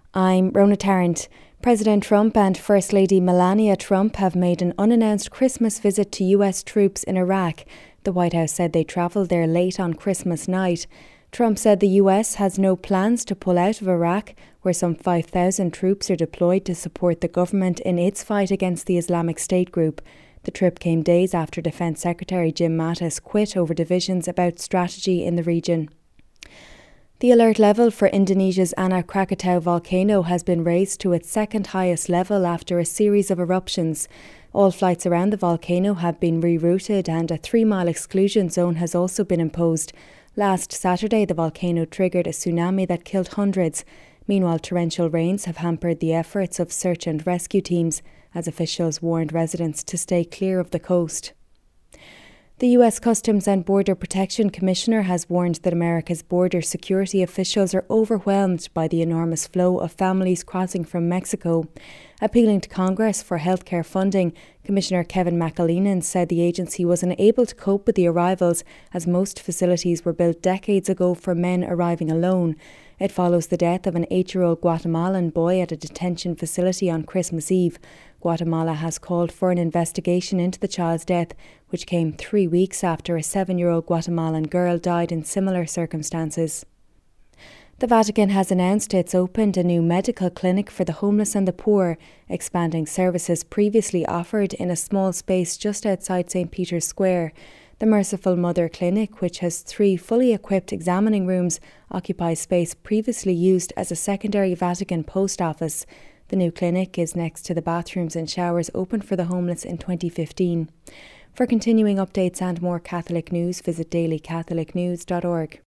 I'm Rona Tarrant. President Trump and First Lady Melania Trump have made an unannounced Christmas visit to US troops in Iraq. The White House said they travelled there late on Christmas night. Trump said the US has no plans to pull out of Iraq, where some 5,000 troops are deployed to support the government in its fight against the Islamic State group. The trip came days after Defence Secretary Jim Mattis quit over divisions about strategy in the region. The alert level for Indonesia's Anak Krakatau volcano has been raised to its second highest level after a series of eruptions. All flights around the volcano have been rerouted and a 3-mile exclusion zone has also been imposed. Last Saturday, the volcano triggered a tsunami that killed hundreds. Meanwhile, torrential rains have hampered the efforts of search and rescue teams, as officials warned residents to stay clear of the coast. The US Customs and Border Protection Commissioner has warned that America's border security officials are overwhelmed by the enormous flow of families crossing from Mexico. Appealing to Congress for healthcare funding, Commissioner Kevin McAleenan said the agency was unable to cope with the arrivals as most facilities were built decades ago for men arriving alone. It follows the death of an 8-year-old Guatemalan boy at a detention facility on Christmas Eve. Guatemala has called for an investigation into the child's death, which came 3 weeks after a 7-year-old Guatemalan girl died in similar circumstances. The Vatican has announced it's opened a new medical clinic for the homeless and the poor, expanding services previously offered in a small space just outside St. Peter's Square. The Merciful Mother Clinic, which has 3 fully equipped examining rooms, occupies space previously used as a secondary Vatican post office. The new clinic is next to the bathrooms and showers opened for the homeless in 2015. For continuing updates and more Catholic news, visit dailycatholicnews.org.